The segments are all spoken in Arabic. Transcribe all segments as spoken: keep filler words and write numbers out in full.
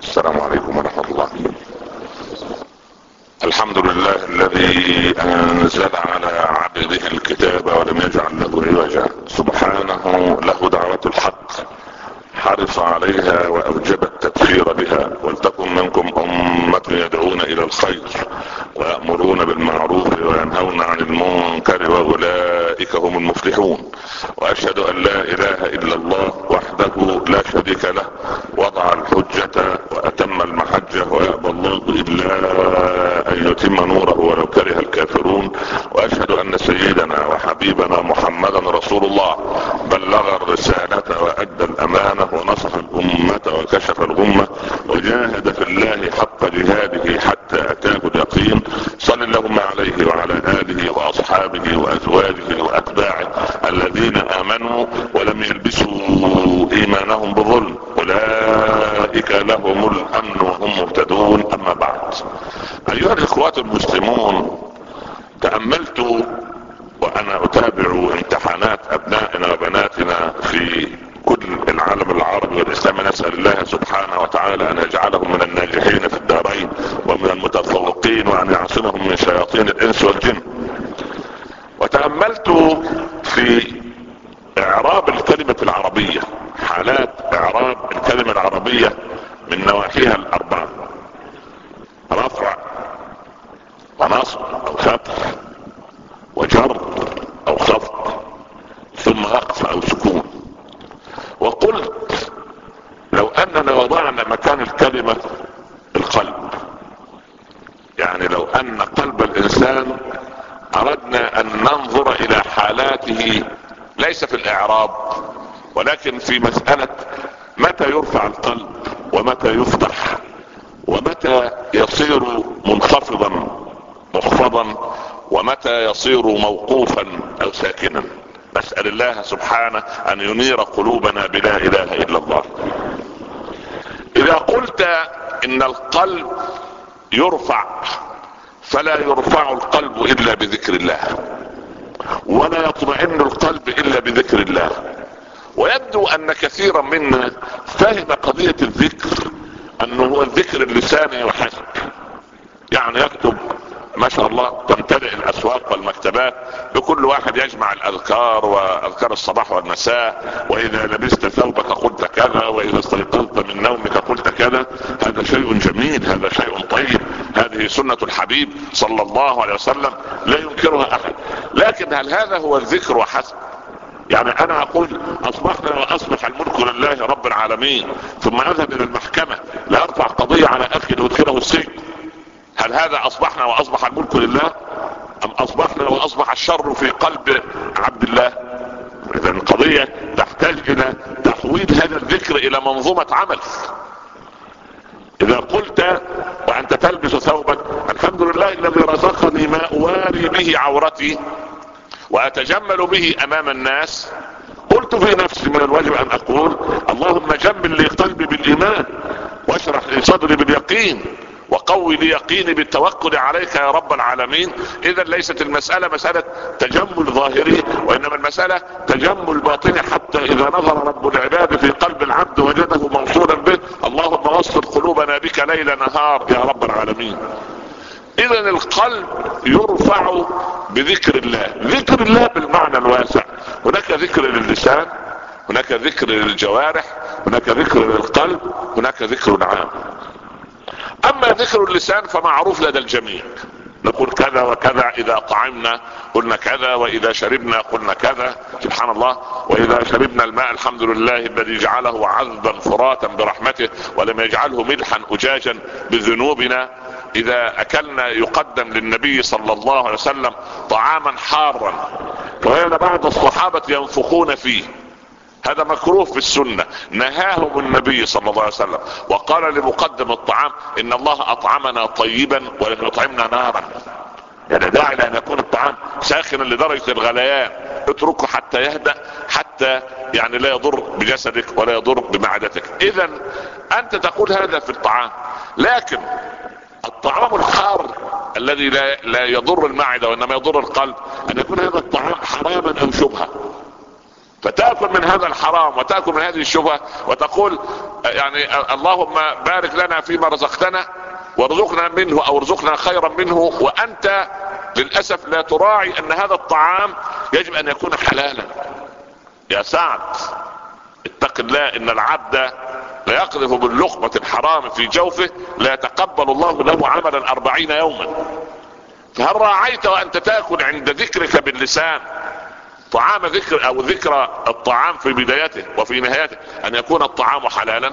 السلام عليكم ورحمة الله. الحمد لله الذي انزل على عبده الكتاب ولم يجعل له عوجا، سبحانه له دعوة الحق، حرص عليها واوجب التبشير بها. ولتكن منكم امة يدعون الى الخير ويأمرون بالمعروف وينهون عن المنكر واولئك هم المفلحون. واشهد ان لا اله الا الله وحده لا شريك له، وضع الحجة واتم المحجة، ويأبى الله الا ان يتم نوره ولو كره الكافرون. واشهد ان سيدنا وحبيبنا محمدا رسول الله، بلغ الرسالة وادى الامانة ونصح الامة وكشف الغمة، وجاهد في الله حق جهاده حتى اتاه اليقين. صل اللهم عليه وعلى اله واصحابه وازواجه واتباعه الذين امنوا ولم يلبسوا ايمانهم بالظلم، اولئك لهم الامن وهم مهتدون. اما بعد، ايها الاخوات المسلمون، تأملت وانا اتابع امتحانات ابنائنا وبناتنا في كل العالم العربي والاسلامي، نسأل الله سبحانه وتعالى ان يجعلهم من الناجحين في الدارين ومن المتفوقين، وان يعصمهم من شياطين الانس والجن. وتأملت في اعراب الكلمة العربية، حالات اعراب الكلمة العربية من نواحيها الاربعة: رفع ونصب او فتح وجر او خفض ثم وقف او سكون. وقلت لو اننا وضعنا مكان الكلمة القلب، يعني لو ان قلب الانسان اردنا ان ننظر الى حالاته ليس في الاعراب ولكن في مسألة متى يرفع القلب ومتى يفتح ومتى يصير منخفضا مخفضا ومتى يصير موقوفا او ساكنا. نسأل الله سبحانه ان ينير قلوبنا بلا اله الا الله. اذا قلت ان القلب يرفع، فلا يرفع القلب الا بذكر الله، ولا يطمئن القلب الا بذكر الله. ويبدو ان كثيرا منا فهم قضية الذكر انه هو الذكر اللساني وحسب، يعني يكتب ما شاء الله تمتلئ الاسواق والمكتبات بكل واحد يجمع الاذكار واذكار الصباح والمساء، واذا لبست ثوبك قلت كذا، واذا استيقظت من نومك قلت كذا. هذا شيء جميل، هذا شيء طيب، هذه سنة الحبيب صلى الله عليه وسلم لا ينكرها احد. لكن هل هذا هو الذكر وحسب؟ يعني انا اقول اصبحنا واصبح الملك لله رب العالمين، ثم اذهب الى المحكمة لارفع قضية على اخي لادخله السجن، هل هذا اصبحنا واصبح الملك لله؟ ام اصبحنا واصبح الشر في قلب عبد الله؟ اذا القضية تحتاج الى تحويل هذا الذكر الى منظومة عمل. اذا قلت وانت تلبس ثوبا: الحمد لله الذي رزقني ما اواري به عورتي واتجمل به امام الناس، قلت في نفسي من الواجب ان اقول: اللهم جمل لي قلبي بالايمان واشرح لي صدري باليقين وقوي لي يقيني بالتوكل عليك يا رب العالمين. اذا ليست المسألة مسألة تجمل ظاهري، وانما المسألة تجمل باطني، حتى اذا نظر رب العباد في قلب العبد وجده موصولا به: اللهم وصل قلوبنا بك ليل نهار يا رب العالمين. اذا القلب يرفع بذكر الله، ذكر الله بالمعنى الواسع. هناك ذكر للسان، هناك ذكر للجوارح، هناك ذكر للقلب، هناك ذكر عام. اما ذكر اللسان فمعروف لدى الجميع، نقول كذا وكذا، اذا طعمنا قلنا كذا، واذا شربنا قلنا كذا، سبحان الله. واذا شربنا الماء الحمد لله الذي جعله عذبا فراتا برحمته ولم يجعله ملحا اجاجا بذنوبنا. اذا اكلنا يقدم للنبي صلى الله عليه وسلم طعاما حارا وكان بعض الصحابة ينفخون فيه، هذا مكروه في السنة، نهاهم النبي صلى الله عليه وسلم وقال لمقدم الطعام: ان الله اطعمنا طيبا ولم يطعمنا نارا. يعني داعي لان يكون الطعام ساخنا لدرجة الغليان، اتركه حتى يهدأ، حتى يعني لا يضر بجسدك ولا يضر بمعدتك. اذا انت تقول هذا في الطعام، لكن الطعام الحار الذي لا, لا يضر المعدة وانما يضر القلب، ان يكون هذا الطعام حراما او شبهة. فتأكل من هذا الحرام وتأكل من هذه الشبهة وتقول يعني اللهم بارك لنا فيما رزقتنا وارزقنا منه او ارزقنا خيرا منه، وانت للأسف لا تراعي ان هذا الطعام يجب ان يكون حلالا. يا سعد اتق الله، ان العبد لا يقذف باللقمة الحرام في جوفه لا يتقبل الله له عملا أربعين يوما. فهل راعيت وانت تأكل عند ذكرك باللسان طعام ذكر او ذكر الطعام في بدايته وفي نهايته ان يكون الطعام حلالا؟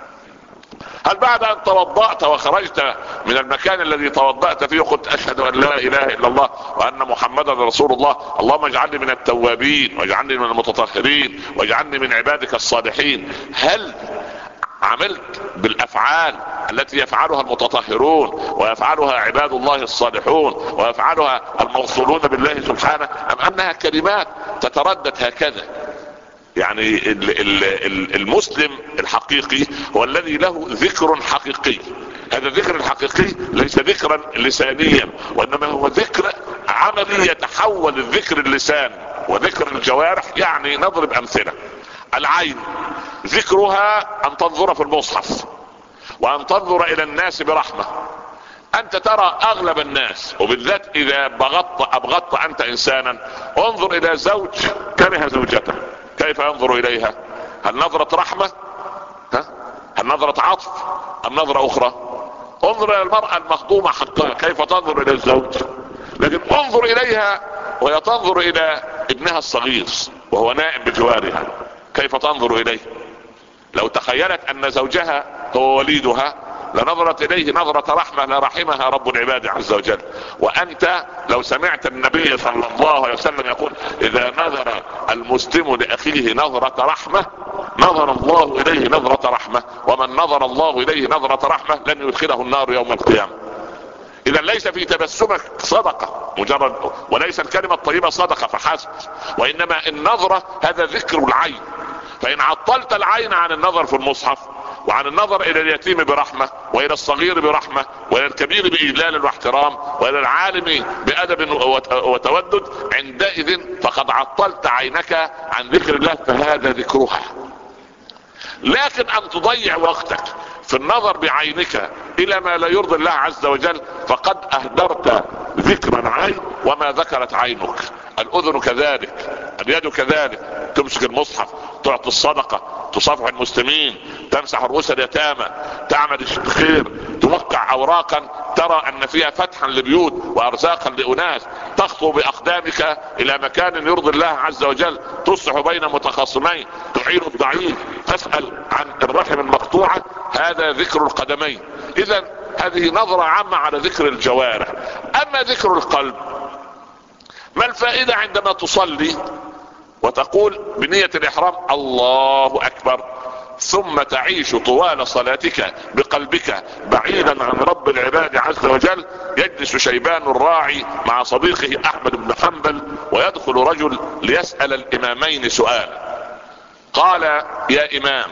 هل بعد ان توضأت وخرجت من المكان الذي توضأت فيه قلت اشهد ان لا اله الا الله وان محمدا رسول الله، اللهم اجعلني من التوابين واجعلني من المتطهرين واجعلني من عبادك الصالحين، هل عملت بالافعال التي يفعلها المتطهرون ويفعلها عباد الله الصالحون ويفعلها الموصولون بالله سبحانه، ام انها كلمات تتردد هكذا؟ يعني المسلم الحقيقي هو الذي له ذكر حقيقي. هذا الذكر الحقيقي ليس ذكرا لسانيا، وانما هو ذكر عملي يتحول الذكر اللسان وذكر الجوارح. يعني نضرب امثلة. العين ذكرها ان تنظر في المصحف وان تنظر الى الناس برحمة. انت ترى اغلب الناس وبالذات اذا بغضت ابغضت انت انسانا، انظر الى زوج كره زوجته كيف ينظر اليها؟ هل نظرة رحمة؟ ها؟ هل نظرة عطف ام نظرة اخرى؟ انظر الى المرأة المخدومة حقها كيف تنظر الى الزوج، لكن انظر اليها وهي تنظر الى ابنها الصغير وهو نائم بجوارها كيف تنظر اليه. لو تخيلت ان زوجها هو وليدها لنظرت اليه نظرة رحمة لرحمها رب العباد عز وجل. وانت لو سمعت النبي صلى الله عليه وسلم يقول اذا نظر المسلم لاخيه نظرة رحمة نظر الله اليه نظرة رحمة، ومن نظر الله اليه نظرة رحمة لن يدخله النار يوم القيامة. اذا ليس في تبسمك صدقة مجرد، وليس الكلمة الطيبة صدقة فحسب، وانما النظرة هذا ذكر العين. فان عطلت العين عن النظر في المصحف وعن النظر الى اليتيم برحمة والى الصغير برحمة والى الكبير باجلال واحترام والى العالم بادب وتودد، عندئذ فقد عطلت عينك عن ذكر الله، فهذا ذكرها. لكن ان تضيع وقتك في النظر بعينك الى ما لا يرضي الله عز وجل فقد اهدرت ذكر العين وما ذكرت عينك. الاذن كذلك، اليد كذلك، تمسك المصحف، تعطي الصدقة، تصافح المسلمين، تمسح رؤوس اليتامى، تعمل الخير، توقع اوراقا ترى ان فيها فتحا لبيوت وارزاقا لاناس، تخطو باقدامك الى مكان يرضي الله عز وجل، تصلح بين متخاصمين، تعين الضعيف، تسأل عن الرحم المقطوعة، هذا ذكر القدمين. اذا هذه نظرة عامة على ذكر الجوارح. اما ذكر القلب، ما الفائدة عندما تصلي وتقول بنية الاحرام الله اكبر ثم تعيش طوال صلاتك بقلبك بعيدا عن رب العباد عز وجل؟ يجلس شيبان الراعي مع صديقه احمد بن حنبل ويدخل رجل ليسأل الامامين سؤال. قال يا امام،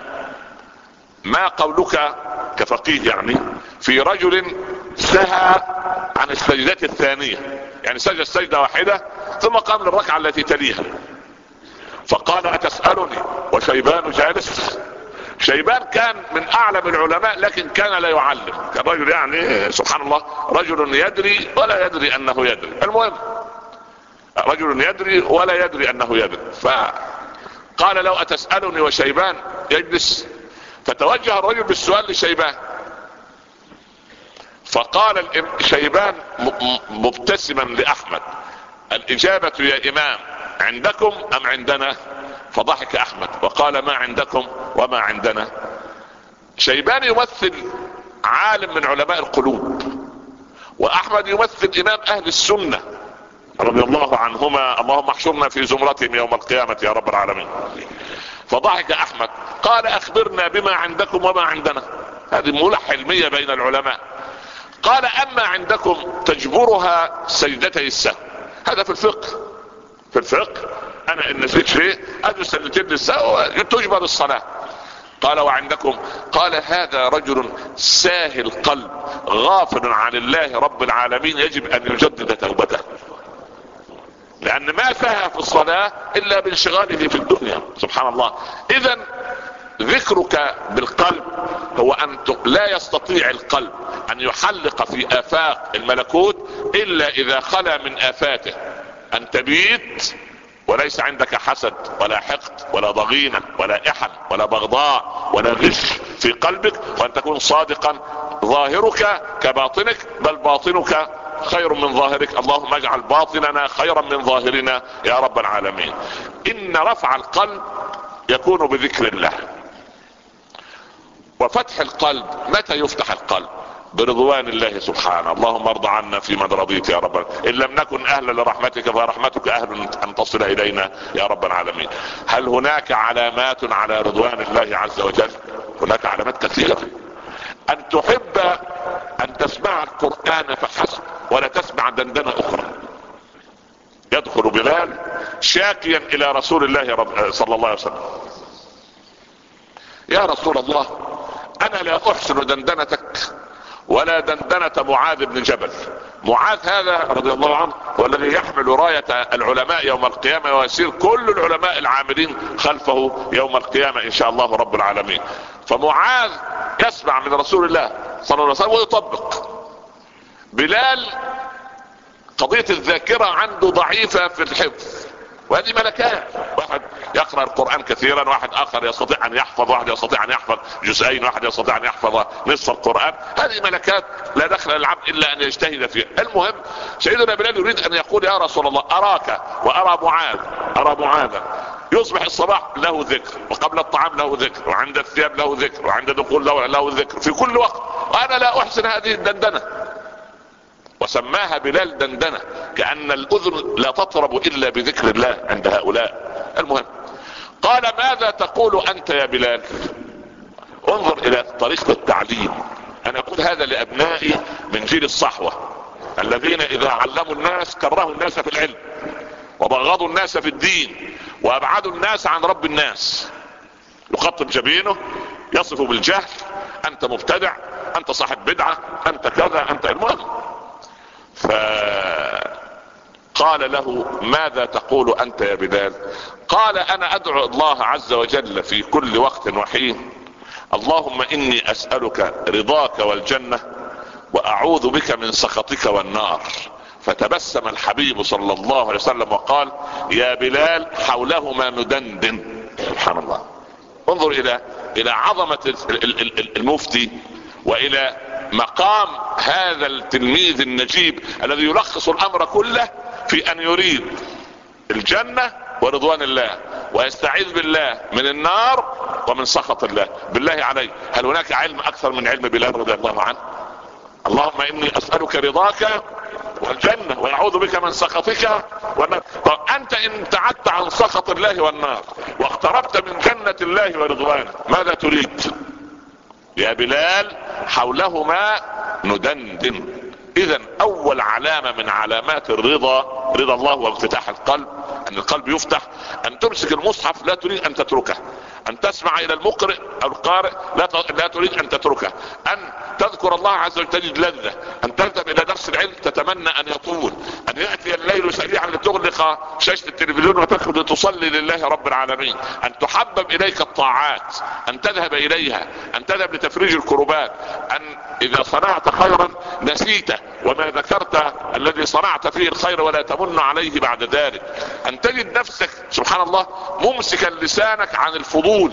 ما قولك كفقيه يعني في رجل سهى عن السجدة الثانية، يعني سجد سجدة واحدة ثم قام للركعة التي تليها، فقال اتسألني وشيبان جالس؟ شيبان كان من اعلم العلماء لكن كان لا يعلم، كان رجل يعني سبحان الله رجل يدري ولا يدري انه يدري، المهم رجل يدري ولا يدري انه يدري. فقال لو اتسألني وشيبان يجلس؟ فتوجه الرجل بالسؤال لشيبان، فقال شيبان مبتسما لاحمد الاجابة يا امام عندكم ام عندنا؟ فضحك احمد وقال ما عندكم وما عندنا. شيبان يمثل عالم من علماء القلوب، واحمد يمثل امام اهل السنة رضي الله عنهما، اللهم احشرنا في زمرتهم يوم القيامة يا رب العالمين. فضحك احمد قال اخبرنا بما عندكم وما عندنا. هذه ملح علمية بين العلماء. قال اما عندكم تجبرها سجدتي السهو، هذا في الفقه، في الفقه انا ان نسيت شيء ادرس سجدتين للسهو تجبر الصلاة. قال وعندكم؟ قال هذا رجل ساهي القلب غافل عن الله رب العالمين يجب ان يجدد توبته. لان ما سهى في الصلاة الا بانشغاله في الدنيا. سبحان الله. اذا ذكرك بالقلب هو ان لا يستطيع القلب ان يحلق في افاق الملكوت الا اذا خلا من افاته، ان تبيت وليس عندك حسد ولا حقد ولا ضغينة ولا احد ولا بغضاء ولا غش في قلبك، وان تكون صادقا ظاهرك كباطنك، بل باطنك خير من ظاهرك. اللهم اجعل باطننا خيرا من ظاهرنا يا رب العالمين. ان رفع القلب يكون بذكر الله. وفتح القلب، متى يفتح القلب؟ برضوان الله سبحانه. اللهم ارض عنا فيمن رضيت يا رب. ان لم نكن اهلا لرحمتك فرحمتك اهل ان تصل الينا يا رب العالمين. هل هناك علامات على رضوان الله عز وجل؟ هناك علامات كثيرة. ان تحب ان تسمع القرآن فحسب ولا تسمع دندنة اخرى. يدخل بلال شاكيا الى رسول الله رب صلى الله عليه وسلم: يا رسول الله، انا لا احسن دندنتك ولا دندنة معاذ بن جبل. معاذ هذا رضي الله عنه هو الذي يحمل راية العلماء يوم القيامة، ويسير كل العلماء العاملين خلفه يوم القيامة ان شاء الله رب العالمين. فمعاذ يسمع من رسول الله صلى الله عليه وسلم ويطبق. بلال قضية الذاكرة عنده ضعيفة في الحفظ، وهذه ملكات. واحد يقرأ القرآن كثيرا، واحد اخر يستطيع ان يحفظ، واحد يستطيع ان يحفظ جزئين، واحد يستطيع ان يحفظ نصف القرآن. هذه ملكات لا دخل للعبد الا ان يجتهد فيها. المهم سيدنا بلال يريد ان يقول: يا رسول الله، اراك وارى معاذ ارى معاذا يصبح الصباح له ذكر، وقبل الطعام له ذكر، وعند الثياب له ذكر، وعند دخول له, له ذكر في كل وقت، وانا لا احسن هذه الدندنة. وسماها بلال دندنة، كأن الأذن لا تطرب إلا بذكر الله عند هؤلاء. المهم قال: ماذا تقول أنت يا بلال؟ انظر إلى طريقة التعليم. أنا أقول هذا لأبنائي من جيل الصحوة الذين إذا علموا الناس كرهوا الناس في العلم، وبغضوا الناس في الدين، وأبعدوا الناس عن رب الناس. يخطب جبينه، يصف بالجهل: أنت مبتدع، أنت صاحب بدعة، أنت كذا، أنت. المهم فقال له: ماذا تقول أنت يا بلال؟ قال: أنا أدعو الله عز وجل في كل وقت وحين: اللهم إني أسألك رضاك والجنة، وأعوذ بك من سخطك والنار. فتبسم الحبيب صلى الله عليه وسلم وقال: يا بلال، حولهما ندندن. سبحان الله. انظر إلى إلى عظمة المفتي، وإلى مقام هذا التلميذ النجيب الذي يلخص الامر كله في ان يريد الجنة ورضوان الله، ويستعيذ بالله من النار ومن سخط الله. بالله عليك، هل هناك علم اكثر من علم بلال رضي الله عنه؟ اللهم اني اسألك رضاك والجنة، ويعوذ بك من سخطك والنار. طب انت ان ابتعدت عن سخط الله والنار واقتربت من جنة الله ورضوانه، ماذا تريد؟ يا بلال، حولهما ندندن. اذا اول علامة من علامات الرضا رضا الله وافتتاح القلب، ان القلب يفتح. ان تمسك المصحف لا تريد ان تتركه، ان تسمع الى المقرئ او القارئ لا لا تريد ان تتركه، ان تذكر الله عز وجل تجد لذة، ان تذهب الى درس العلم تتمنى ان يطول، ان يأتي الليل سريعا لتغلق شاشة التلفزيون وتدخل لتصلي لله رب العالمين، ان تحبب اليك الطاعات، ان تذهب اليها، ان تذهب لتفريج الكربات، ان اذا صنعت خيرا نسيته وما ذكرت الذي صنعت فيه الخير ولا تمن عليه بعد ذلك، ان تجد نفسك سبحان الله ممسكا لسانك عن الفضول.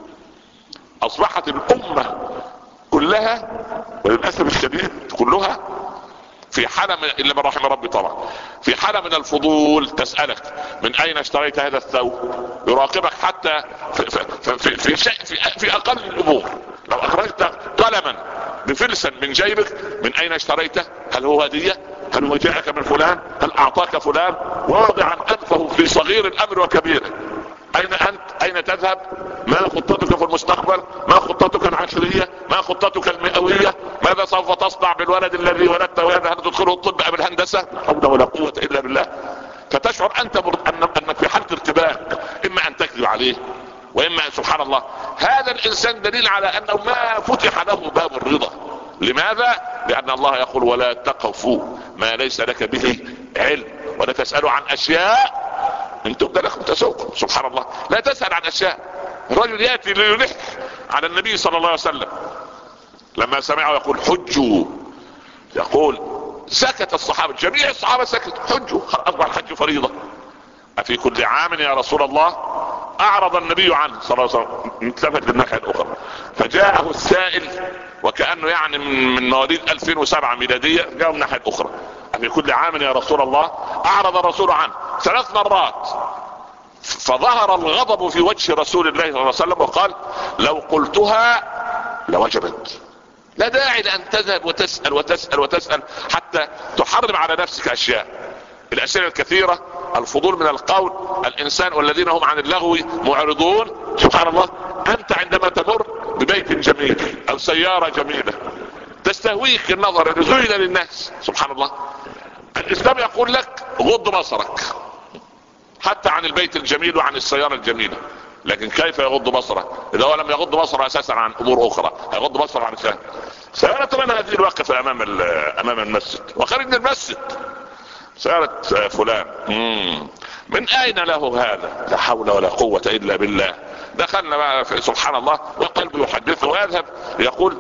اصبحت الامة كلها وللأسف الشديد كلها في حالة من، إلا من رحم ربي طبعا، في حالة من الفضول. تسألك: من أين اشتريت هذا الثوب؟ يراقبك حتى في, في, في, في, شيء في, في أقل الأمور. لو أخرجت قلما بفلسا من جيبك، من أين اشتريته؟ هل هو هدية؟ هل هو جاءك من فلان؟ هل أعطاك فلان؟ واضعا أنفه في صغير الأمر وكبيره. اين انت؟ اين تذهب؟ ما خطتك في المستقبل؟ ما خطتك العشرية؟ ما خطتك المئوية؟ ماذا سوف تصنع بالولد الذي ولدته؟ وهذا هل تدخله الطب ام الهندسة؟ لا حول ولا قوة الا بالله. فتشعر انت انك في حالة ارتباك، اما ان تكذب عليه، واما سبحان الله. هذا الانسان دليل على انه ما فتح له باب الرضا. لماذا؟ لان الله يقول: ولا تقف ما ليس لك به علم، ولا تسألوا عن اشياء ان تبدى لكم تسوكم. سبحان الله، لا تسأل عن اشياء. الرجل يأتي ليلح على النبي صلى الله عليه وسلم لما سمعه يقول حجوا، يقول سكت الصحابة، جميع الصحابة سكتوا، حجوا، اصبح الحج فريضة. افي كل عام يا رسول الله؟ اعرض النبي عنه صلى الله عليه وسلم، التفت للناحية الاخرى، فجاءه السائل وكأنه يعني من مواليد ألفين وسبعة ميلادية، جاءه من الناحية الاخرى، افي كل عام يا رسول الله؟ اعرض الرسول عنه ثلاث مرات، فظهر الغضب في وجه رسول الله صلى الله عليه وسلم وقال لو قلتها لوجبت، لا داعي لان تذهب وتسأل وتسأل وتسأل حتى تحرم على نفسك اشياء. الاسئلة الكثيرة، الفضول من القول، الانسان والذين هم عن اللغو معرضون. سبحان الله، انت عندما تمر ببيت جميل او سيارة جميلة تستهويك النظر اللي زين للناس، سبحان الله، الاسلام يقول لك غض بصرك حتى عن البيت الجميل وعن السيارة الجميلة، لكن كيف يغض بصره اذا هو لم يغض بصره اساسا عن امور اخرى؟ هيغض بصره عن السيارة. سيارة من هذه الواقفة امام امام المسجد وخارج من المسجد، سيارة فلان، مم. من اين له هذا؟ لا حول ولا قوة الا بالله. دخلنا بقى سبحان الله وقلبه يحدثه ويذهب يقول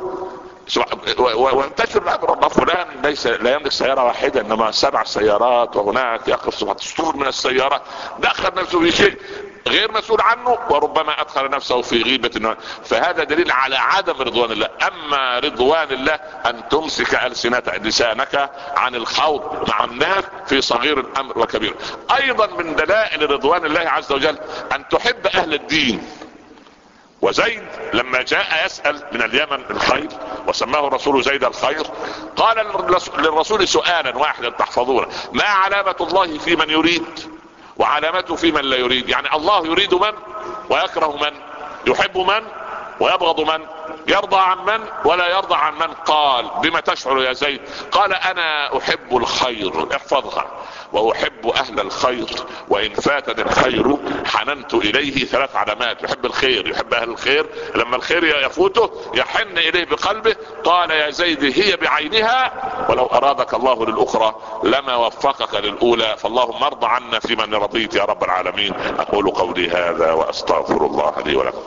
وانتشر الامر، فلان ليس لا يملك سيارة واحدة انما سبع سيارات، وهناك يقف سبعة اسطول من السيارات، دخل نفسه في شيء غير مسؤول عنه، وربما ادخل نفسه في غيبة. فهذا دليل على عدم رضوان الله. اما رضوان الله ان تمسك السنتك لسانك عن الخوض مع الناس في صغير الامر وكبير. ايضا من دلائل رضوان الله عز وجل ان تحب اهل الدين. وزيد لما جاء يسأل من اليمن الخير وسماه الرسول زيد الخير، قال للرسول سؤالا واحدا تحفظونه: ما علامة الله في من يريد وعلامته في من لا يريد؟ يعني الله يريد من ويكره من، يحب من ويبغض من، يرضى عن من ولا يرضى عن من. قال: بما تشعر يا زيد؟ قال: انا احب الخير، احفظها، واحب اهل الخير، وان فاتني الخير حننت اليه. ثلاث علامات: يحب الخير، يحب اهل الخير، لما الخير يفوته يحن اليه بقلبه. قال: يا زيد هي بعينها، ولو ارادك الله للاخرى لما وفقك للاولى، فاللهم ارض عنا في من رضيت يا رب العالمين. اقول قولي هذا واستغفر الله لي ولكم.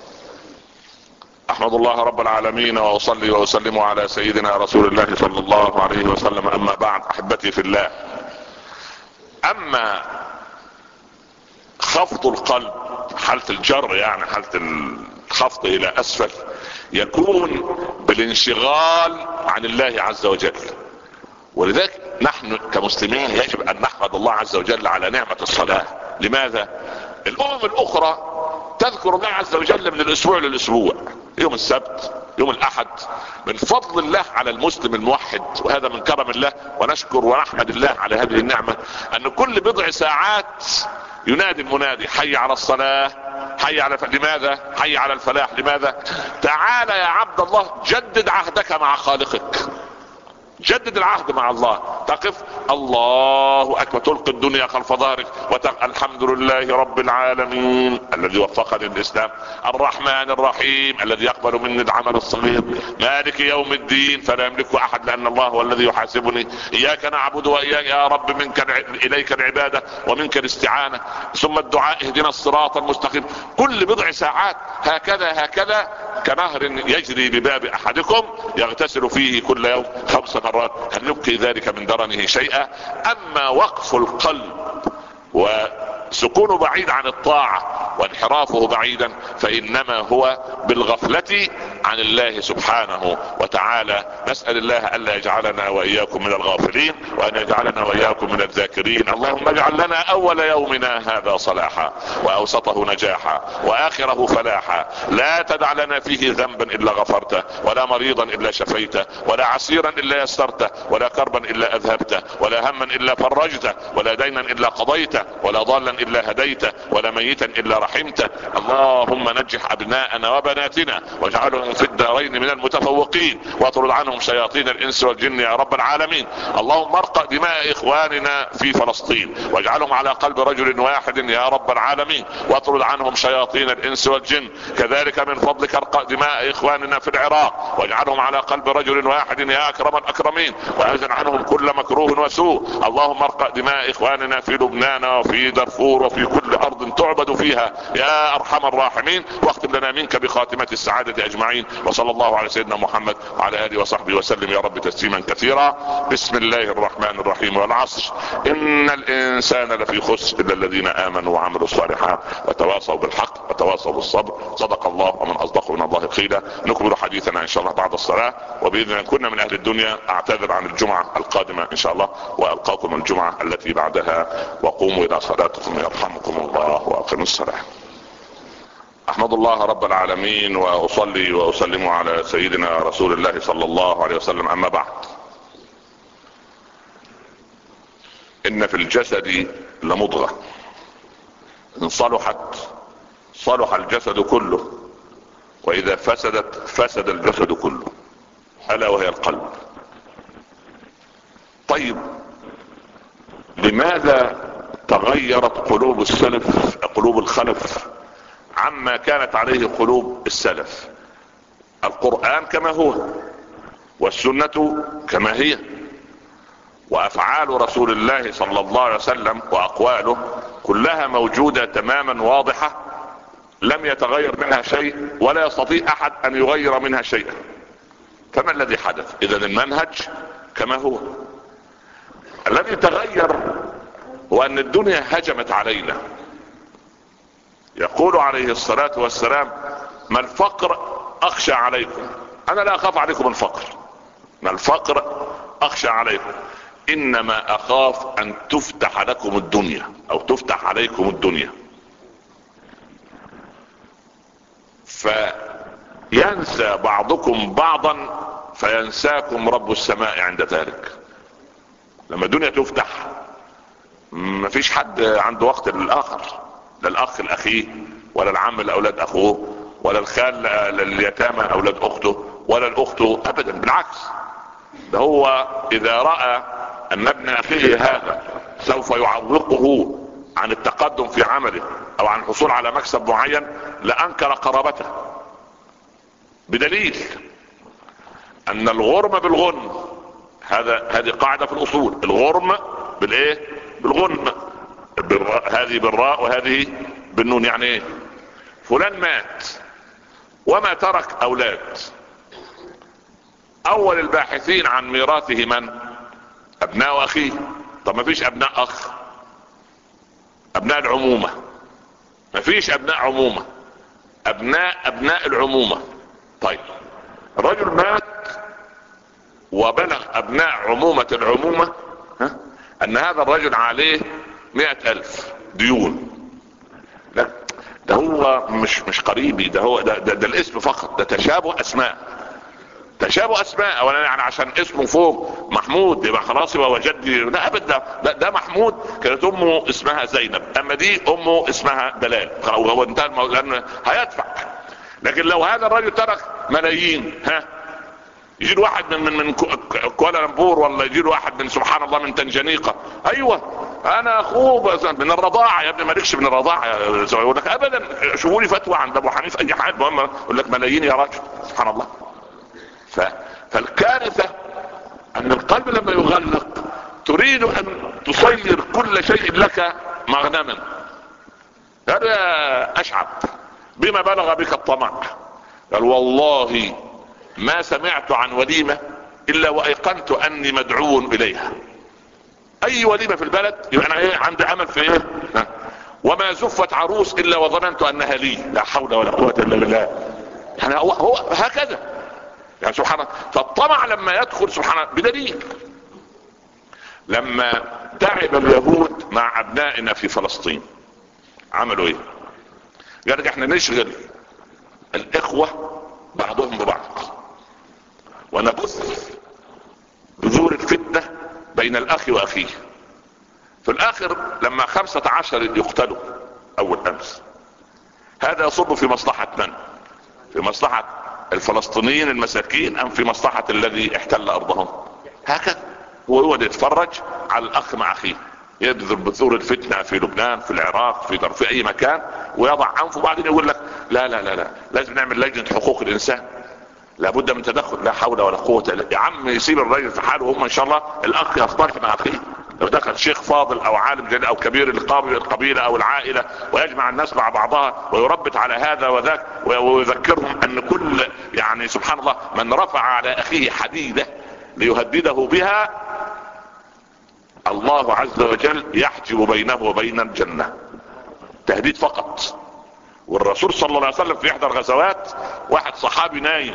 احمد الله رب العالمين واصلي واسلم على سيدنا رسول الله صلى الله عليه وسلم. اما بعد، احبتي في الله، اما خفض القلب، حالة الجر يعني حالة الخفض الى اسفل، يكون بالانشغال عن الله عز وجل. ولذلك نحن كمسلمين يجب ان نحمد الله عز وجل على نعمة الصلاة. لماذا؟ الامم الاخرى تذكر الله عز وجل من الاسبوع للاسبوع، يوم السبت، يوم الاحد. من فضل الله على المسلم الموحد، وهذا من كرم الله، ونشكر ونحمد الله على هذه النعمة، ان كل بضع ساعات ينادي المنادي: حي على الصلاة، حي على ف... لماذا؟ حي على الفلاح. لماذا؟ تعال يا عبد الله، جدد عهدك مع خالقك، جدد العهد مع الله. تقف الله اكبر، تلقي الدنيا خلف ظهرك وتق... الحمد لله رب العالمين الذي وفقني للاسلام، الرحمن الرحيم الذي يقبل مني العمل الصغير، مالك يوم الدين فلا يملكه احد لان الله هو الذي يحاسبني، اياك نعبد واياك يا رب، منك اليك العبادة ومنك الاستعانة، ثم الدعاء اهدنا الصراط المستقيم. كل بضع ساعات هكذا هكذا كنهر يجري بباب احدكم يغتسل فيه كل يوم خمس مرات، هل نبقي ذلك من درنه شيئا؟ اما وقف القلب وسكونه بعيد عن الطاعة وانحرافه بعيدا، فانما هو بالغفلة عن الله سبحانه وتعالى. نسأل الله الا يجعلنا واياكم من الغافلين، وان يجعلنا واياكم من الذاكرين. اللهم اجعل لنا اول يومنا هذا صلاحا، واوسطه نجاحا، واخره فلاحا. لا تدع لنا فيه ذنبا الا غفرته، ولا مريضا الا شفيته، ولا عسيرا الا يسرته، ولا كربا الا اذهبته، ولا هما الا فرجته، ولا دينا الا قضيته، ولا ضالا الا هديته، ولا ميتا الا رحمته. اللهم نجح ابناءنا وبناتنا واجعلهم في الدارين من المتفوقين، واطرد عنهم شياطين الانس والجن يا رب العالمين. اللهم ارق دماء اخواننا في فلسطين واجعلهم على قلب رجل واحد يا رب العالمين، واطرد عنهم شياطين الانس والجن. كذلك من فضلك ارق دماء اخواننا في العراق واجعلهم على قلب رجل واحد يا اكرم الاكرمين، واعزل عنهم كل مكروه وسوء. اللهم ارق دماء اخواننا في لبنان وفي دارفور وفي كل ارض تعبد فيها يا ارحم الراحمين، واختم لنا منك بخاتمة السعادة اجمعين. وصلى الله على سيدنا محمد وعلى اله وصحبه وسلم يا رب تسليما كثيرا. بسم الله الرحمن الرحيم. والعصر ان الانسان لفي خسر الا الذين امنوا وعملوا الصالحات وتواصوا بالحق وتواصوا بالصبر. صدق الله ومن اصدق من الله قيلا. نكمل حديثنا ان شاء الله بعد الصلاة، وباذن ان كنا من اهل الدنيا اعتذر عن الجمعة القادمة ان شاء الله، والقاكم الجمعة التي بعدها، وقوموا الى صلاتكم يرحمكم الله واقيموا الصلاة. احمد الله رب العالمين واصلي واسلم على سيدنا رسول الله صلى الله عليه وسلم. اما بعد، ان في الجسد لمضغة ان صلحت صلح الجسد كله، واذا فسدت فسد الجسد كله، الا وهي القلب. طيب، لماذا تغيرت قلوب السلف قلوب الخلف عما كانت عليه قلوب السلف؟ القرآن كما هو، والسنة كما هي، وافعال رسول الله صلى الله عليه وسلم واقواله كلها موجودة تماما واضحة، لم يتغير منها شيء ولا يستطيع احد ان يغير منها شيئا. فما الذي حدث؟ اذا المنهج كما هو. الذي تغير هو ان الدنيا هجمت علينا. يقول عليه الصلاة والسلام: ما الفقر اخشى عليكم، انا لا اخاف عليكم الفقر، ما الفقر اخشى عليكم، انما اخاف ان تفتح لكم الدنيا او تفتح عليكم الدنيا. فينسى بعضكم بعضا فينساكم رب السماء عند ذلك. لما الدنيا تفتح مفيش حد عنده وقت للاخر، لا الاخ لاخيه، ولا العم لاولاد اخوه، ولا الخال لليتامى اولاد اخته، ولا الاخت ابدا. بالعكس، ده هو اذا رأى ان ابن اخيه هذا سوف يعوقه عن التقدم في عمله او عن الحصول على مكسب معين لانكر قرابته، بدليل ان الغرم بالغنم. هذا هذه قاعدة في الاصول، الغرم بالايه؟ بالغنم. هذه بالراء وهذه بالنون. يعني ايه؟ فلان مات وما ترك اولاد، اول الباحثين عن ميراثه من؟ ابناء اخيه. طب ما فيش ابناء اخ، ابناء العمومة. ما فيش ابناء عمومة، ابناء ابناء العمومة. طيب، الرجل مات وبلغ ابناء عمومة العمومة ها ان هذا الرجل عليه مئة الف ديون. لا، ده هو مش مش قريبي، ده هو ده, ده, ده الاسم فقط، ده تشابه اسماء تشابه اسماء. اولا يعني عشان اسمه فوق محمود يبقى خلاص يبقى وجدي، لا ابدا، ده, ده محمود كانت امه اسمها زينب، اما دي امه اسمها دلال، وهو انتهى لانه هيدفع. لكن لو هذا الرجل ترك ملايين، ها يجي له واحد من من من كوالالمبور، ولا يجي له واحد من سبحان الله من تنجانيقة، ايوه انا اخوه من الرضاعة يا ابني، مالكش من الرضاعة. يقول لك ابدا، شوفوا لي فتوى عند ابو حنيفه اي حاجه، المهم يقول لك ملايين يا راجل، سبحان الله. ف... فالكارثة ان القلب لما يغلق تريد ان تصير كل شيء لك مغنما. هذا اشعب بما بلغ بك الطمع. قال: والله ما سمعت عن وليمة الا وايقنت اني مدعو اليها. اي وليمة في البلد يبقى انا ايه عندي امل في ايه. وما زفت عروس الا وظننت انها لي. لا حول ولا قوة الا بالله. يعني هو, هو هكذا يعني سبحان الله. فالطمع لما يدخل سبحان الله، بدليل لما تعب اليهود مع ابنائنا في فلسطين عملوا ايه؟ قال لك احنا نشغل الاخوة بعضهم ببعض ونبث بذور الفتنة بين الاخ واخيه. في الاخر لما خمسة عشر يقتلوا اول امس، هذا يصب في مصلحة من؟ في مصلحة الفلسطينيين المساكين ام في مصلحة الذي احتل ارضهم؟ هكذا هو هو يتفرج على الاخ مع اخيه يبذل بثور الفتنة في لبنان، في العراق، في في اي مكان، ويضع عنفه وبعدين يقول لك لا لا لا لا لازم نعمل لجنة حقوق الانسان، لابد من تدخل. لا حول ولا قوة الا بالله. يا عم يسيب الراجل في حاله، هم ان شاء الله الاخ يصطلح مع اخيه. لو دخل شيخ فاضل او عالم جليل او كبير القبيلة او العائلة ويجمع الناس مع بعضها ويربط على هذا وذاك ويذكرهم ان كل يعني سبحان الله من رفع على اخيه حديدة ليهدده بها الله عز وجل يحجب بينه وبين الجنة. تهديد فقط. والرسول صلى الله عليه وسلم في احدى الغزوات واحد صحابي نايم،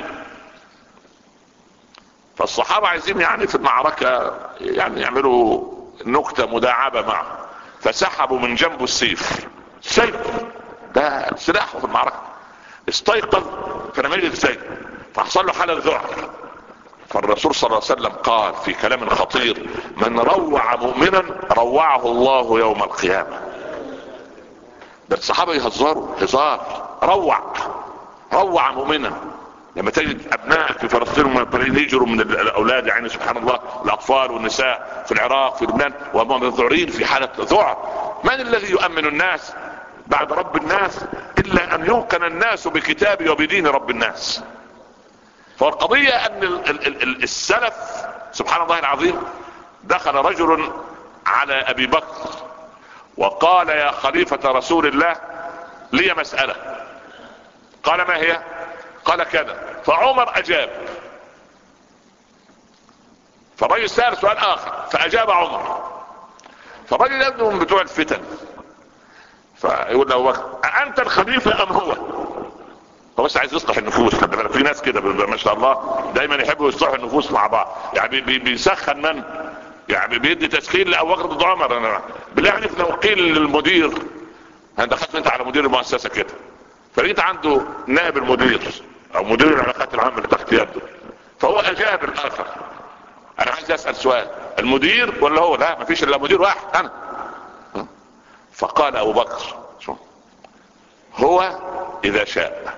فالصحابة عايزين يعني في المعركة يعني يعملوا نكتة مداعبة معه، فسحبوا من جنبه السيف. سيف ده سلاحه في المعركة. استيقظ فلم يجد السيف، فحصل له حالة ذعر. فالرسول صلى الله عليه وسلم قال في كلام خطير: من روع مؤمنا روعه الله يوم القيامة. ده الصحابة يهزروا هزار. روع روع مؤمنا. لما تجد ابنائك في فلسطين يجروا من الاولاد يعني سبحان الله الاطفال والنساء في العراق في لبنان وهم مذعورين في حالة ذعر، من الذي يؤمن الناس بعد رب الناس الا ان يوقن الناس بكتاب وبدين رب الناس؟ فالقضية ان السلف سبحان الله العظيم دخل رجل على ابي بكر وقال: يا خليفة رسول الله لي مسألة. قال: ما هي؟ قال: كذا. فعمر اجاب، فالرجل سأل سؤال اخر فاجاب عمر. فالرجل يبدو من بتوع الفتن، فيقول له: بكر انت الخليفة ام هو؟ هو بس عايز يصلح النفوس. في ناس كده ما شاء الله دايما يحبوا يصلحوا النفوس مع بعض، يعني بي بيسخن من يعني بيدي تسخين لابو بكر ضد عمر. انا بالله عليك لو قيل للمدير، انا دخلت انت على مدير المؤسسة كده، فلقيت عنده نائب المدير او مدير العلاقات العامة اللي تحت يده، فهو اجاب الاخر: انا عايز اسأل سؤال، المدير ولا هو؟ لا مفيش الا مدير واحد انا. فقال ابو بكر: هو اذا شاء.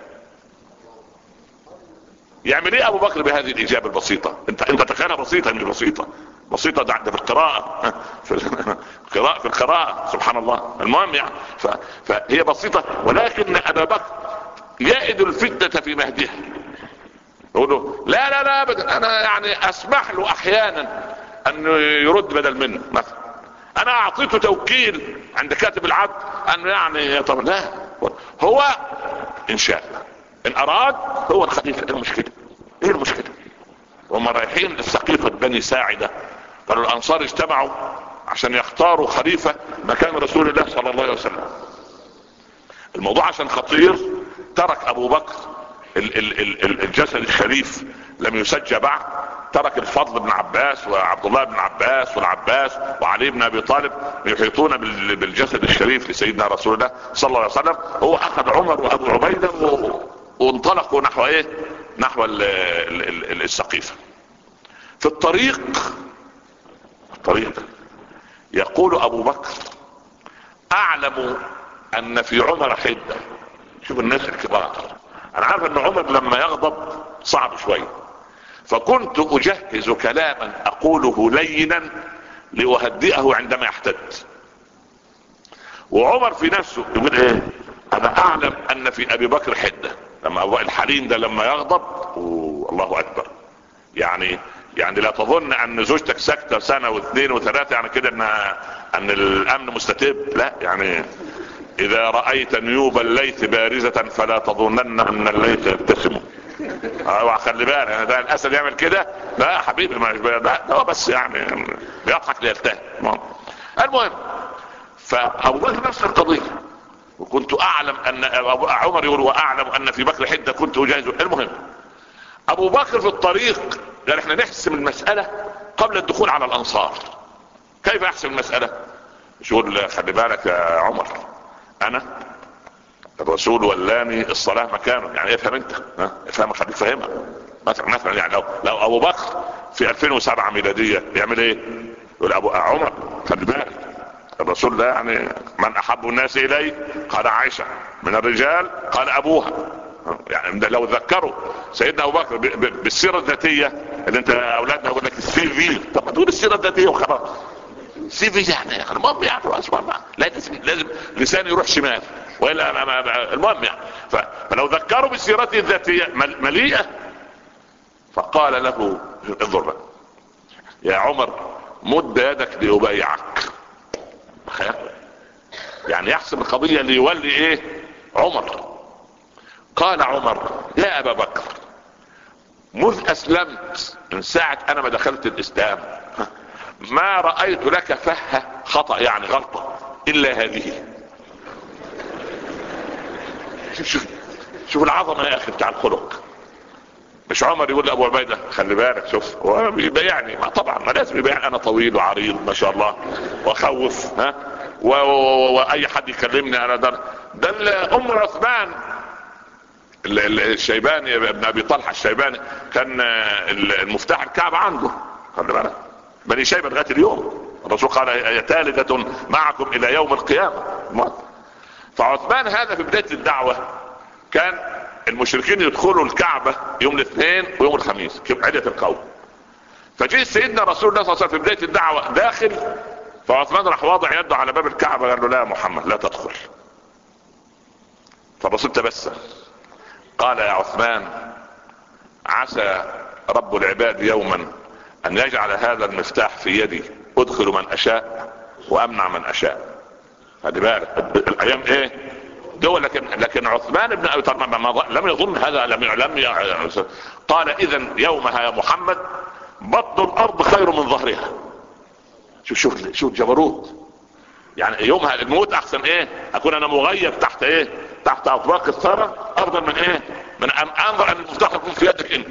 يعمل ايه ابو بكر بهذه الاجابة البسيطة؟ انت انت تخيلها بسيطة مش بسيطة، بسيطة ده في القراءة في القراءة في القراءة سبحان الله. المهم يعني ف... فهي بسيطة، ولكن ابا بكر يائد الفتنة في مهدها. يقول له: لا لا لا ابدا، انا يعني اسمح له احيانا انه يرد بدل منه مثلا، انا اعطيته توكيل عند كاتب العقد انه يعني طب لا، هو ان شاء ان اراد هو الخليفة. ايه المشكلة؟ ايه المشكلة؟ وهم رايحين لسقيفة بني ساعدة، قالوا الانصار اجتمعوا عشان يختاروا خليفة مكان رسول الله صلى الله عليه وسلم. الموضوع عشان خطير، ترك ابو بكر ال ال ال الجسد الشريف لم يسجى بعد، ترك الفضل بن عباس وعبد الله بن عباس والعباس وعلي بن ابي طالب يحيطون بالجسد الشريف لسيدنا رسول الله صلى الله عليه وسلم. هو اخذ عمر وابو عبيدة وانطلقوا نحو ايه؟ نحو السقيفة. في الطريق الطريق يقول ابو بكر: اعلم ان في عمر حدة. شوف الناس الكبار، انا عارف ان عمر لما يغضب صعب شوية، فكنت اجهز كلاما اقوله لينا لاهدئه عندما يحتد. وعمر في نفسه يقول ايه؟ انا اعلم ان في ابي بكر حدة. لما الحليم ده لما يغضب الله اكبر، يعني يعني لا تظن ان زوجتك ساكتة سنة واثنين وثلاثة يعني كده ان ان الامن مستتب، لا يعني اذا رأيت نيوب الليث بارزة فلا تظنن ان الليث يبتسم. اه خلي بالك يعني ده الاسد يعمل كده؟ لا يا حبيبي ما ده هو بس يعني بيضحك ليلتهي. المهم فابو بكر نفس القضية، وكنت اعلم ان عمر يقول واعلم ان في بكر حدة كنت اجهز. المهم ابو بكر في الطريق قال: احنا نحسم المسألة قبل الدخول على الانصار. كيف يحسم المسألة؟ يقول: خلي بالك يا عمر، انا الرسول ولاني الصلاة مكانه. يعني افهم انت، ها افهم، خليك فاهمها. مثلا مثلا يعني لو لو ابو بكر في ألفين وسبعة ميلادية يعمل ايه؟ يقول ابو عمر خلي بالك الرسول ده يعني من احب الناس اليه؟ قال عائشة. من الرجال؟ قال ابوها. يعني لو ذكروا سيدنا ابو بكر بالسيره الذاتيه اللي انت اولادنا يقول لك السي في، طب ما تقول السيره الذاتيه وخلاص. سي في يعني المهم يعني لازم لازم لساني يروح شمال والا المهم يعني. فلو ذكروا بسيرته الذاتيه مليئه. فقال له انظر بقى يا عمر مد يدك ليبايعك. يعني يحسب القضيه اللي يولي ايه عمر. قال عمر يا ابا بكر مذ اسلمت من ساعة انا ما دخلت الاسلام ما رأيت لك فه خطأ يعني غلطة الا هذه. شوف شوف شوف العظمة يا اخي بتاع الخلق. مش عمر يقول لابو عبيدة خلي بالك شوف هو بيبيعني ما طبعا ما لازم يبيعني انا طويل وعريض ما شاء الله واخوف ها واي حد يكلمني انا ده ده ام عثمان الشيباني ابن ابي طلحه الشيباني كان المفتاح الكعبه عنده خلي بالك بني شيبه لغايه اليوم. الرسول قال هي تالدة معكم الى يوم القيامه. فعثمان هذا في بدايه الدعوه كان المشركين يدخلوا الكعبه يوم الاثنين ويوم الخميس عدة القوم. فجاء سيدنا رسول الله صلى الله عليه وسلم في بدايه الدعوه داخل فعثمان راح واضع يده على باب الكعبه قال له لا يا محمد لا تدخل. فالرسول تبسم قال يا عثمان عسى رب العباد يوما ان يجعل هذا المفتاح في يدي ادخل من اشاء وامنع من اشاء. خلي بالك الايام ايه دول. لكن لكن عثمان بن ابي طلحه لم يظن هذا لم يعلم. قال اذا يومها يا محمد بطن الارض خير من ظهرها. شوف شوف شوف جبروت. يعني يومها الموت احسن ايه اكون انا مغيب تحت ايه تحت اطباق الثرى افضل من ايه من ان انظر ان المفتاح يكون في يدك انت.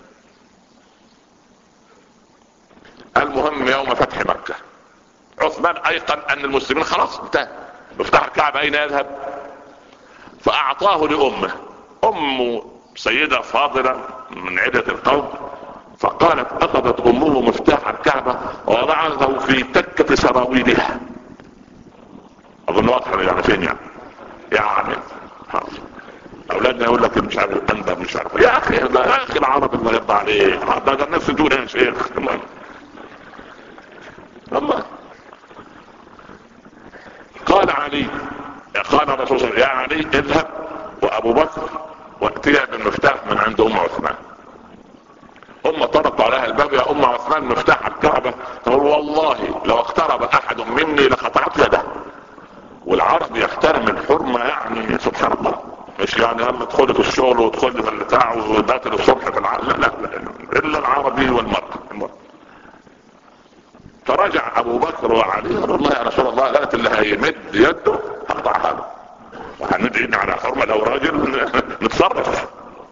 المهم يوم فتح مكة عثمان ايقن ان المسلمين خلاص انتهى مفتاح الكعبة اين يذهب. فاعطاه لامه امه سيدة فاضلة من عدة القوم. فقالت اخذت امه مفتاح الكعبة ووضعته في تكة سراويلها. اظن واضح يعني فين يعني يعني اولادنا يقول لك مش عارف انت مش عارف يا اخي يا اخي العرب الله يرضى عليك ده الناس تقول يا شيخ. الله قال علي قال الرسول صلى الله عليه وسلم يا علي اذهب وابو بكر واتيها بالمفتاح من عند ام عثمان. ام طرق عليها الباب يا ام عثمان مفتاح الكعبة. تقول والله لو اقترب احد مني لقطعت يده. والعرب يحترم الحرمة يعني سبحان الله. مش يعني هم تدخل في الشغل وتدخل في البتاع وباتل الصبح في العالم لا لا لا الا العربي والمرأة. فرجع ابو بكر وعلي والله يا رسول الله قالت اللي هيمد يده هقطعها له وهنمد ايدنا على حرمة لو راجل نتصرف.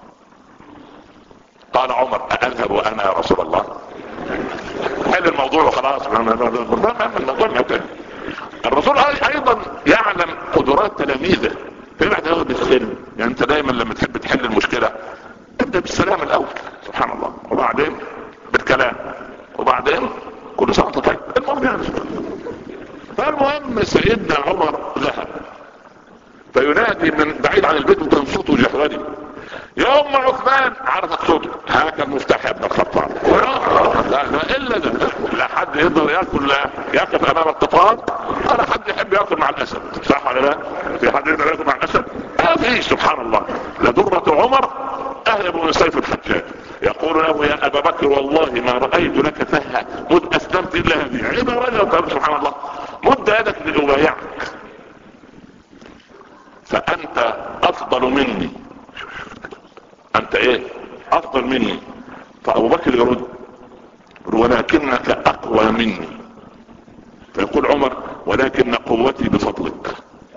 قال عمر اذهب وانا يا رسول الله حل الموضوع وخلاص. الرسول ايضا يعلم قدرات تلاميذه فيبعد له بالسلم. يعني انت دايما لما تحب تحل المشكلة ابدأ بالسلام الاول سبحان الله وبعدين بالكلام وبعدين كل سنة طيب. المهم يعني فالمهم سيدنا عمر ذهب فينادي من بعيد عن البيت وكان صوته جهوري يا ام عثمان عرفت صوته هكا المفتاح يا ابن الخطاب. لا لا الا ده لا حد يقدر ياكل يقف امام القطار ولا حد يحب ياكل مع الاسد صح ولا لا؟ في حد يقدر ياكل مع الاسد؟ ما فيش سبحان الله. لدرة عمر اهرب من سيف الحجاج يقول له يا ابا بكر والله ما رايت لك فها مد اسلمت الا هذه. عيب يا رجل سبحان الله مد يدك لابايعك فانت افضل مني. انت ايه افضل مني. فابو بكر يرد ولكنك اقوى مني. فيقول عمر ولكن قوتي بفضلك.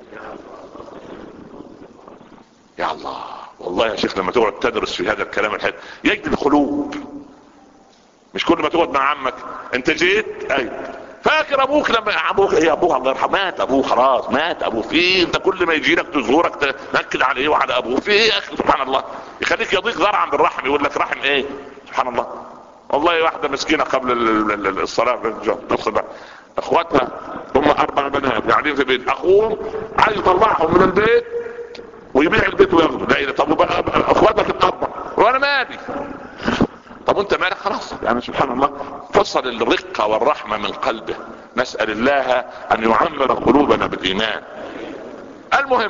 يا الله والله يا شيخ لما تقعد تدرس في هذا الكلام الحد يجد القلوب. مش كل ما تقعد مع عمك انت جيت اي فاكر ابوك لما ابوك ايه ابوه الله يرحمه مات ابوه خلاص مات ابوه في انت كل ما يجي لك تزورك تنكد عليه وعلى ابوه في ايه يا اخي سبحان الله يخليك يضيق ذرعا بالرحم يقول لك رحم ايه سبحان الله. والله واحدة مسكينة قبل الصلاة تصل اخواتها هم اربع بنات قاعدين في بيت اخوهم عايز يطلعهم من البيت ويبيع البيت وياخده. لا طب وبقى اخواتك الاربع وانا مالي؟ طب وانت مالك؟ خلاص يعني سبحان الله فصل الرقة والرحمة من قلبه. نسأل الله ان يعمر قلوبنا بالايمان. المهم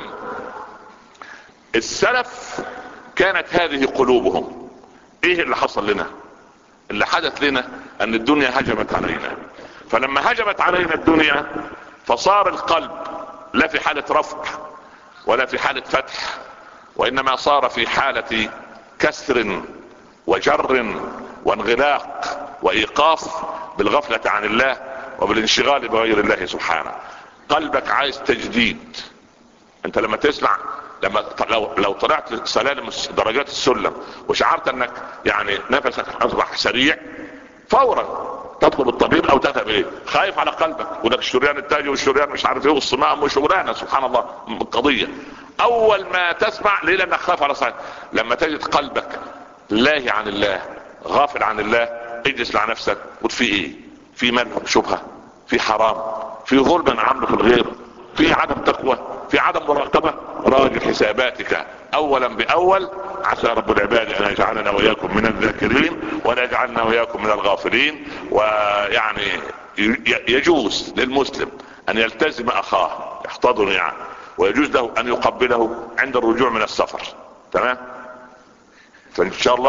السلف كانت هذه قلوبهم. ايه اللي حصل لنا؟ اللي حدث لنا ان الدنيا هجمت علينا. فلما هجمت علينا الدنيا فصار القلب لا في حالة رفع ولا في حالة فتح، وانما صار في حالة كسر وجر وانغلاق وايقاف بالغفلة عن الله وبالانشغال بغير الله سبحانه. قلبك عايز تجديد. انت لما تسمع لما لو لو طلعت سلالم درجات السلم وشعرت انك يعني نفسك اصبح سريع فورا تطلب الطبيب او تذهب ايه؟ خايف على قلبك، ولك الشريان التاجي والشريان مش عارف ايه والصمام وشغلانه سبحان الله قضيه. اول ما تسمع ليه؟ لانك خايف على صحتك. لما تجد قلبك لاهي عن الله غافل عن الله اجلس مع نفسك قلت في ايه؟ في مال شبهه، في حرام، في ظلم عامله في الغير، في عدم تقوى، في عدم مراقبه. راجع حساباتك اولا باول. عسى رب العباد ان يجعلنا واياكم من الذاكرين ولا يجعلنا واياكم من الغافلين. ويعني يجوز للمسلم ان يلتزم اخاه يحتضنه يعني، ويجوز له ان يقبله عند الرجوع من السفر. تمام؟ فان شاء الله